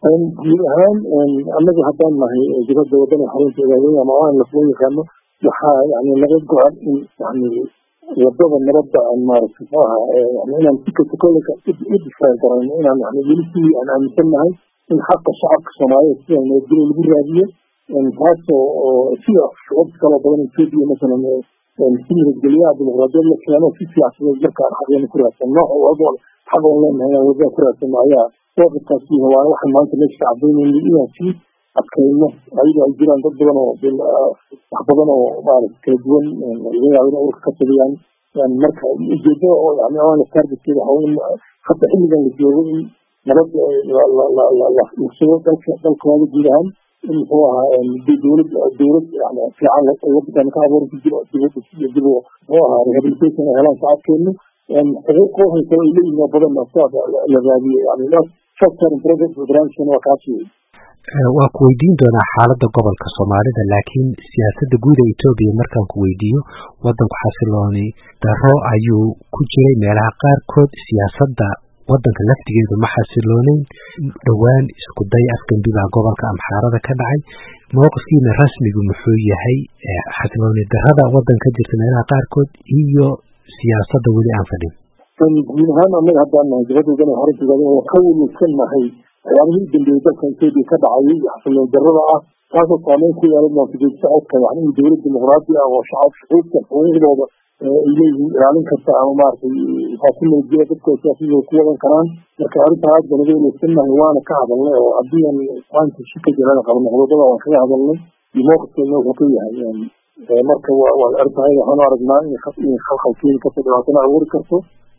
guud ahaan annagu haddaan nahay dibadda wadana xarunta ogaadeen ama aan lafloo yaqaano waxaa yani laga go-an in yani wadada nabadda aan maaragtay muxuu ahaa yani inaan sikata kolleyka u difaaci karayno inaan yani weli sidii aan aaminsan nahay in xaqa shacabka soomaaliyeed sida nabadgelyo lagu raadiyo taasoo sida shucubta kaloo badan etoobiya masalan si nabadgelyaha dimuqraadiyad la keeno si siyaasadeed markaan xaqeena ku raadsan nooc walba xaq oon leenahay inaan wadada ku raadsano ayaa doorkaasi waana waxaan maanta meesha ka cadaynayna inaan sii adkayno ayadoo ay jiraan dad badan oo wax badan oo maaragta kala duwan laga yaabo in urka ka tagiyaan marka ujeedada oo yani aan targetkeeda waxa in hadda xilligan la joogo in nabad la sugo dalkooda guud ahaan in muxuu ahaa dowlad yani fiican wadankan ka abuuran jiro dib muxuu ahaa rehabilitation ay helaan shacabkeenu xuquuq haysa ay leeyihiin oo badan la raadiyo yani short-term project barnaamijkan waa kaasi waa ku weydiin doonaa xaaladda gobolka Soomaalida laakiin siyaasadda guud ee Itoobiya markaan ku weydiiyo wadanku xasilooni darro ayuu ku jiray meelaha qaarkood siyaasadda wadanka laftigeedu ma xasiloonin dhowaan isku day afgembiga gobolka Amxaarada ka dhacay mowqifkiina rasmigu muxuu yahay xasilooni darrada wadanka jirta meelaha qaarkood iyo siyaasadda weli aan fadhin guud ahaan annaga haddaan nahay dibadda wadana xarunta oo ka wulsan nahay waxyaabihii dambeeyey dalka Itoobiya ka dhacayay xasilooni darrada ah taasoo saameyn ku yeelan doonta geedi socodka yani in dowlad dimuqraadi ah oo shucuubta xuquuqdooda ay leeyihiin ilaalin karta ama maaragtay waxaa ku nabadgelya dadka siyaasadooda ku wadan karaan marka arrintaa aad baan uga wanaagsan nahay waana ka hadalnay oo haddii aan maanta si ka jirana qabno qodobada waan kaga hadalnay iyo mowqifkeena wuxuu ka yahay marka waa arrintaa waxaanu aragnaa in khalkhal keeni karto dhibaatana abuuri karto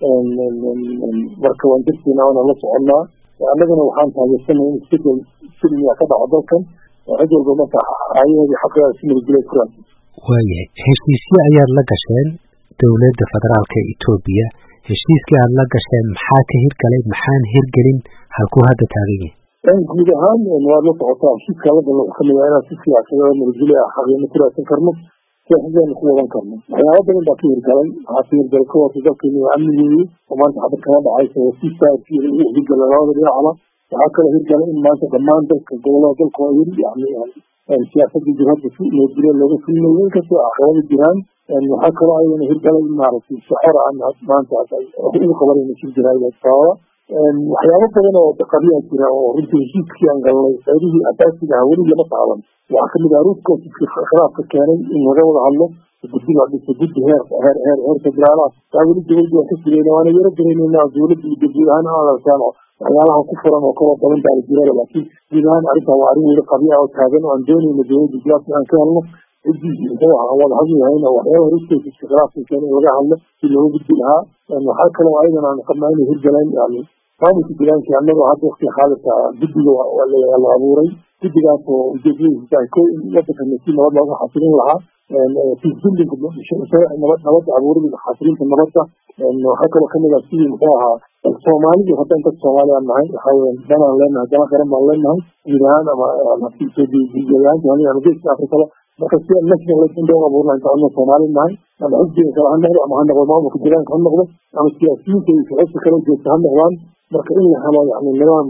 marka waan darteena waana la soconnaa annagana waxaan taageersanay in isbedel silmiya ka dhaco dalkan cid walba marka ayaheedii xaqeeda si nabadgelya ku raadsan waayahay heshiisyo ayaad la gasheen dowladda federaalka ee Itoobiya heshiiskii aad la gasheen maxaa ka hirgalay maxaan hirgelin halkuu hadda taagan yahay guud ahaan waa la socotaa heshiiska la galo wuxuu kamid yahay inaan si siyaasadeed nabadgelyo ah xaqeena ku raadsan karno siyaasadeena ku wadan karno waxyaabo badan baa ka hirgalay waxaa ka hirgalay kuwaasi dalkeena waa amnigeedii oo maanta xabad kama dhacayso heshiiskaasi lagu hirgalay labada dhinacba waxaa kaloo hirgalay in maanta dhammaan dalka gobolada dalka waa yani siyaasadda jihadda si nabadgelyo looga fulinayo inkastoo caqabada jiraan waxaa kaloo ayadana hirgalay in maaragtay si xor ah maanta ugu qabanayna shir jiraayada sababa waxyaabo badan oo qabiya jira oo runtii heshiiskii aan galnay qaybihii asaasiga ah weli lama taaban waxaa kamid ah ruutkoosi khilaafka keenay in laga wada hadlo guddi la dhiso guddi heer federaal ah taa weli dowladda waan ka sugayna waana yaro dareynaynaa dowladda iyo guud ahaan aan arkaan waxyaalaha ku furan oo kaloo badan baa la jirada laakiin guud ahaan arrintaa waa arrin weli qabiya oo taagan oo aan doonayno dowladda jawaabta aan ka helno ciddii muxuu ahaa wada hadli lahayn oo waxyaabaha ruutkoosi khilaafka keenay in laga hadlo si looga gudbi lahaa waxaa kaloo ayadana aan qabnaa inay hirgaleen yani maamulka deegaanka annagoo hadda waqtiga xaadirka guddiga la abuuray guddigaas oo ujeedadiisa tahay ko in wadankan si nabad looga xasilin lahaa peacebuilding nabadda abuurida xasilinta nabadda waxaa kaloo kamid ah sidii muxuu ahaa soomaalidu haddaan dad soomaali aan nahay waxaa weya danaan leenahay dana qaran baan leenahay guud ahaan ama geeska afrikala marka si aan national agenda u abuurna inta adna soomaali nahay ama xisbiga kale ha noqdo ama ha noqdo maamulka deegaanka ha noqdo ama siyaasiyiinta iyo shucuubta kale joogta ha noqdaan marka in la helo yani nidaam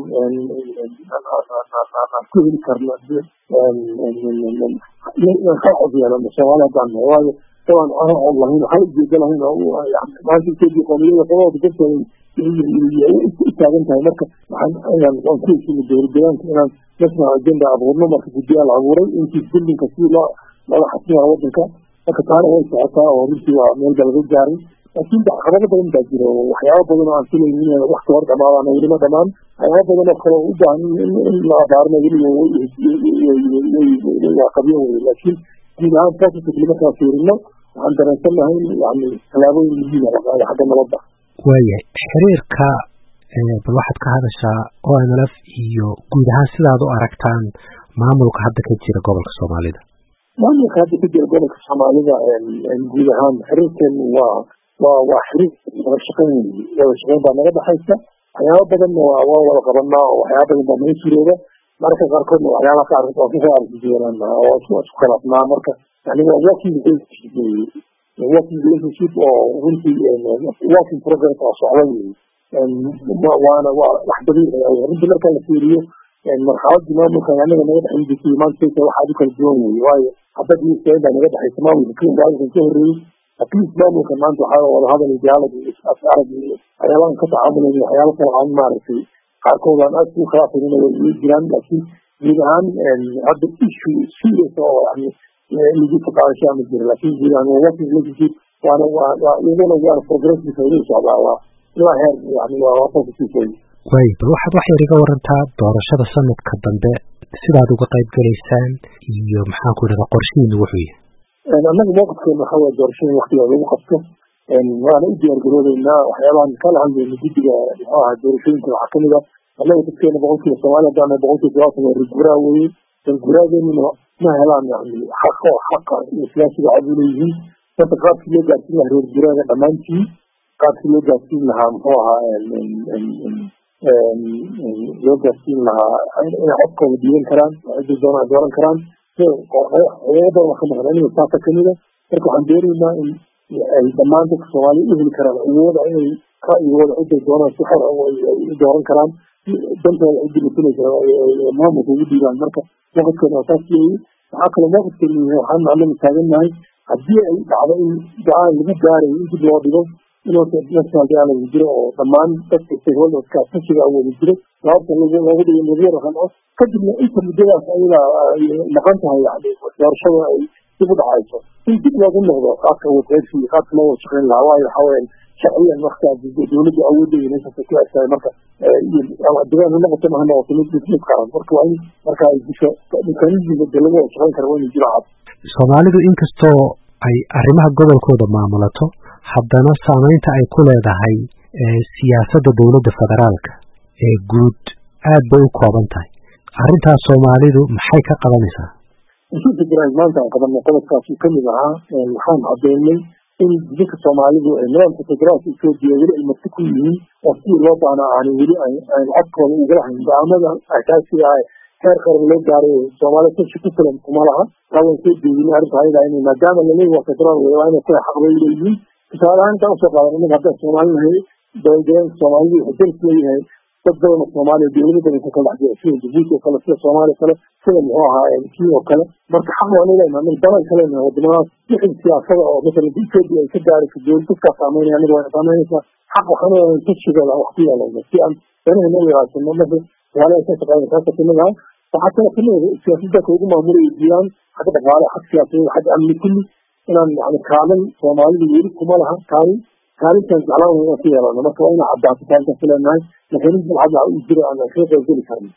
aan ku heli karno khalcod yeelano soomaali haddaan nahay waayo dabaan ana cod lahayn waxaan ujeeda lahayn maanta Itoobiya qoomiyada qabooda dadkeeda u taagan tahay marka waan ku heshiinay dowladdeegaanka inaan national agenda abuurno marka guddiyaa la abuuray intii buildingka si looga xasilaa wadanka marka taana way socotaa oo runtii waa meel ba laga gaaray laakiin caqabado badan baa jira oo waxyaabo badan oo aan filaynin inay wax ka hor dhamaadaan oo welima dhamaan waxyaabo badan oo kale u baahan in la abaarno weli waa qabyo wey laakiin guud ahaan positively markaan fiirino waxaan dareensannahay in yani tallaabooyin muhiim ah la qaado xagga nabadda waayahay xiriirka bal waxaad ka hadashaa ONLF iyo guud ahaan sidaad u aragtaan maamulka hadda ka jira gobolka Soomaalida maamulka hadda ka jira gobolka Soomaalida guud ahaan xiriirkan waa xiriir wada shaqayn baa naga dhaxaysa waxyaabo badanna waa wada qabanaa oo waxyaabo badan baa naga jirooda mararka qaarkoodna waxyaalaha ka arrinta waa kusoo arkijeelanaa oo isku khilaafnaa marka yani waa working relationship oo runtii working progress oo socda wey waana waa wax dabiici ah runtii marka la fiiriyo مرحلة ديناميكا يعني أنا نقدر عندي في منطقة واحد كل يوم وياي حتى في السيدة نقدر حيثمان ويكون بعد الظهري أكيد ديناميكا كمان عنده حاجة ولا هذا الإديال الأسعار أيام قطع عمل أيام طلع عن معرفي حكوا عن أسوأ خلاص إنه الجيران لكن جيران هذا الشيء يعني اللي جيت قطع أشياء من الجيران لكن جيران ووقت اللي جيت وأنا يقولون أنا بروجرس بسوي إن شاء الله لا هي يعني وقت في شيء طيب waxaad wax yar iga warantaa doorashada sanadka dambe sidaad uga qayb galaysaan iyo maxaan ku dhahaa qorshihiina wuxuu yahay annaga mowqifkeena waxa weeye doorashada waqtiga lagu qabto waana u diyaargaroobeynaa waxyaabahan kala hadlayna guddiga muxuu ahaa doorashooyinka waxaa kamid ah annaga dadkeena boqolkiiba soomaaliya haddaana boqolkiiba 70 waa reerguraa weeye reerguraadeenuna ma helaan yani xaqa iyo siyaasiga cad u leeyihiin marka qaabkii loo gaarsiin lahaa reerguraaga dhammaantii qaabkii loo gaarsiin lahaa muxuu ahaa loo gaarsiin lahaa inay codkooda dhiiban karaan cidda doonaa dooran karaan hay'adaha wax ka maqan aniga saasa kamida marka waxaan doonaynaa in ay dhammaan dadka soomaaliya u heli karaan awooda inay ra'yigooda cidday doonaan si xor u dooran karaan dantooda ciddi masalaysa maamulka ugu dhiibaan marka mowqifkeena waa saas leeyahay waxaa kaloo mowqifkeena yahay waxaan maclama taagannahay haddii ay dhacdo in go-aan lagu gaarayo in dib loo dhigo inuu national dialogue jiro oo dhammaan dadka stakeholderska kashiga awooda jiro sababta loogu dhigo nabiyada rano kadibna inta muddadaas ayada ay maqan tahay yani doorashada ay dib u dhacayso in dib loogu noqdo qaabka awoodqeybsi iyo qaabka loo wada shaqeyn lahaa waayo waxa weeyaan sharciyan markaa dowladda awooddeeda meeshaas ku egtahay marka degaan ha noqoto ma ha noqoto mid qaran marka waa in marka ay disho mekanismiga de lagu wada shaqeyn kara waa inuu jiro cad soomaalidu inkastoo ay arrimaha gobolkooda maamulato haddana saamaynta ay ku leedahay siyaasadda dowladda federaalka ee guud aad bay u kooban tahay arrintaas soomaalidu maxay ka qabanaysaa inta jiraan maanta aan qabanay qodobkaas uu kamid ahaa waxaan cadeynay in dadka soomaalidu ay nidaamka federaalka Itoobiya weli ay marti ku yihiin oo si loo baana aanay weli ay codkooda uga lahayn go'aamada asaasiga ah heer qaran loo gaaray Soomaaliya si ku filan kuma laha qaban soo jeedin arrinta ayada in maadaama la leeyahay federaal waa inay ku xaq leeyihiin tusaalahaan inta soo qaadan in hadda Soomaaliya dowladda Soomaaliya waxay leeyahay dad badan oo Soomaaliya dowladda ay ka kala dhacday sida Djibouti kala sida Soomaaliya kala sida muxuu ahaa kii oo kale marka xaq waa inay maamul badan kale oo wadamada wixii siyaasada oo mesela Itoobiya ay ka gaarayso dowladda ka saameynaya aniga waa saameynaysa xaq waxaan oo tashiga waqtiga la si aan danaha noo yaraasano marka wala ay ka shaqeeyaan ka timida waxa kale kamid siyaasadda ugu maamulay diiwaan xagga dhaqaale xagga siyaasadda xagga amni kulli inaan yani kaalin Soomaalidu weli kuma laha kaalintan jeclaan waa ku yeelana marka waa inaan caddaata kaalinta filanay mekanism hadda u jiro aan ka qeyb geli karno